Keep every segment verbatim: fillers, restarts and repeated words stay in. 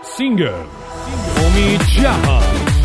سینگر امید جهان.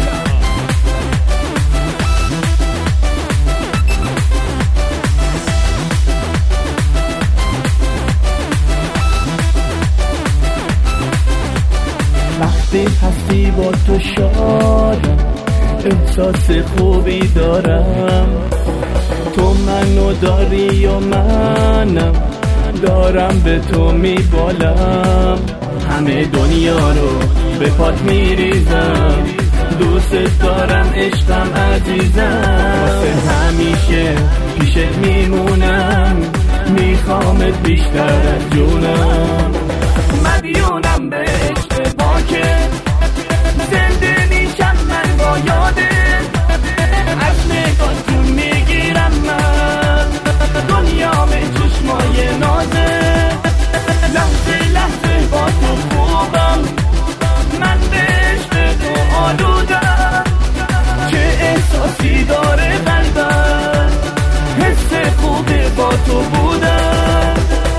وقتی هستی با تو شادم، احساس خوبی دارم. تو منو داری و منم دارم به تو میبالم. همه دنیا رو به پات میریزم، دوست دارم عشقم عزیزم. واسه همیشه پیشت میمونم، میخوامت بیشتر از جونم. مدیونم به عشق پاکت، زنده میشم من با یادت. از نگاهتون میگیرم من دنیا به چشمای نازت. لحظه لحظه با تو خوبم، من به عشق تو آلودم. چه احساسی داره قلبم، حس خوبه با تو بودم.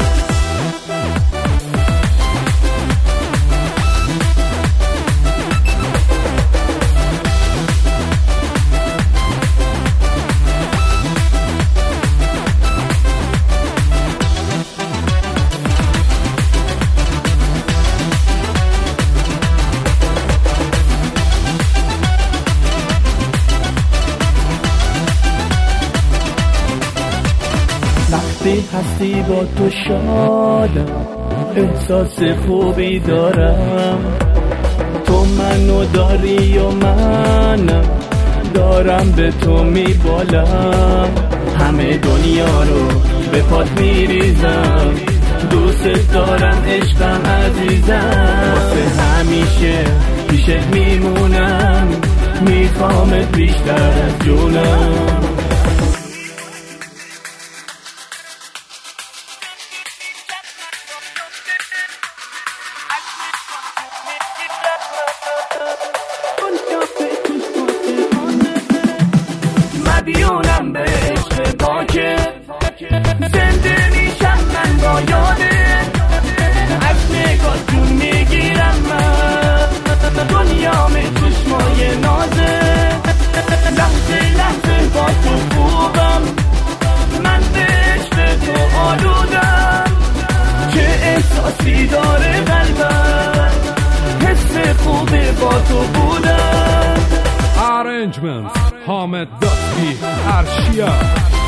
وقتی هستی با تو شادم، احساس خوبی دارم. تو منو داری و منم دارم به تو میبالم. همه دنیا رو به پات میریزم، دوست دارم عشقم عزیزم. واسه همیشه پیشت میمونم، میخوامت بیشتر از جونم. مدیونم به عشق پاکت، زنده میشم من با یادت. از نگاهتون میگیرم من دنیام چشمای نازت. لحظه لحظه با تو خوبم، من به عشق تو آلودم. چه احساسی داره قلبم، حس خوبه با تو بودم. Arrangements حامد دستی ارشیا.